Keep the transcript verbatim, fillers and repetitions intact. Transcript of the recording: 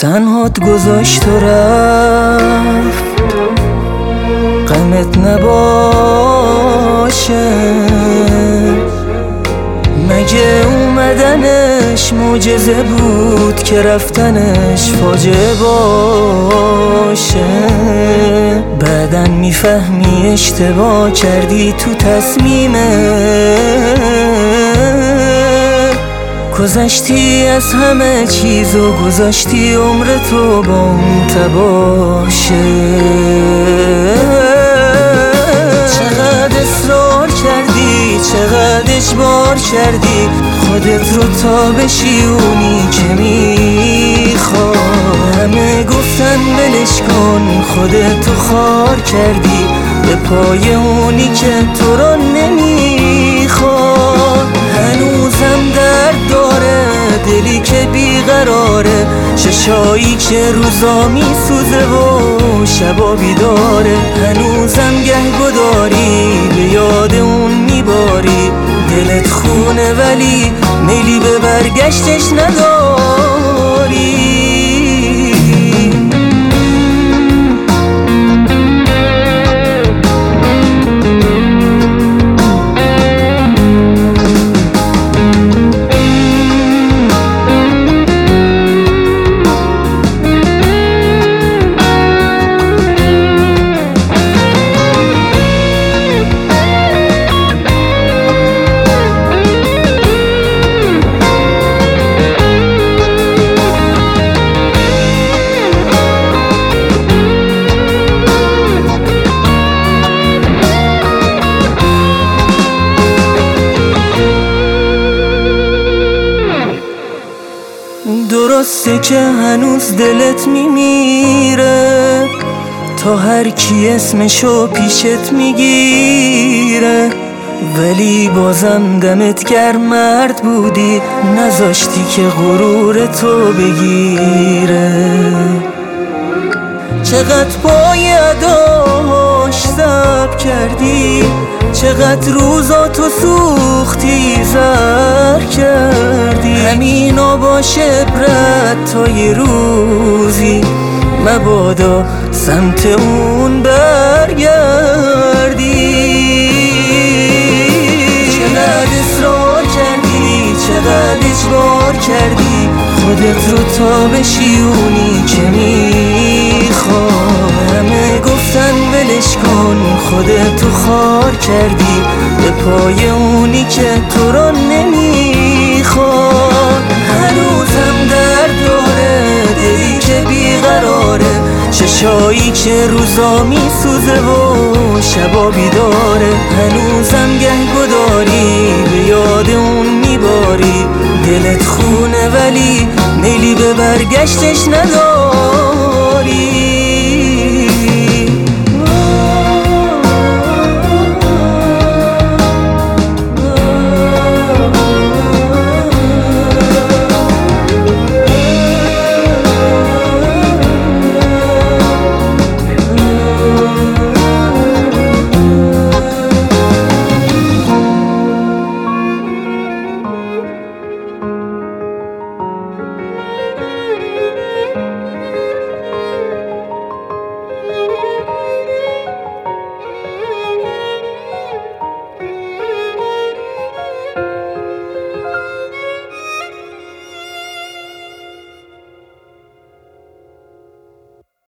تنهات گذاشت و رفت، غمت نباشه. مگه اومدنش معجزه بود که رفتنش فاجعه باشه؟ بعدن میفهمی اشتباه کردی تو تصمیمت، گذشتی از همه چیز و گذاشتی عمرتو با اون تباشه. چقدر اصرار کردی، چقدر اجبار کردی خودت رو تا بشی اونی که میخواد. همه گفتن ولش کن، خودتو خار کردی به پای اونی که تو رو نمیخواد. هنوزم درد داره دلی که بیقراره، چشایی که روزا میسوزه و شبا بیداره. هنوزم گهگداری به یاد اون میباری، دلت خونه ولی میلی به برگشتش نداری. درسته که هنوز دلت میمیره، تا هر کی اسمشو پیشت میگیره، ولی بازم دمت گرم مرد بودی، نذاشتی که غرور تو بگیره. چقدر پای اداش ضبط کردی، چقدر روزاتو سوختی زر کردی. همینا باشه عبرت تا یه روزی مبادا سمت اون برگردی. چقدر اصرار کردی، چقدر اجبار کردی خودت رو تا بشی اونی که میخواد. همه گفتن ولش کن، خودتو خار کردی به پای اونی که تو رو نمیخواد. هنوزم درد داره دلی که بیقراره، چشایی که روزا میسوزه و شبا بیداره. هنوزم گهگداری به یاد اون میباری، دلت خونه ولی میلی به برگشتش نداری.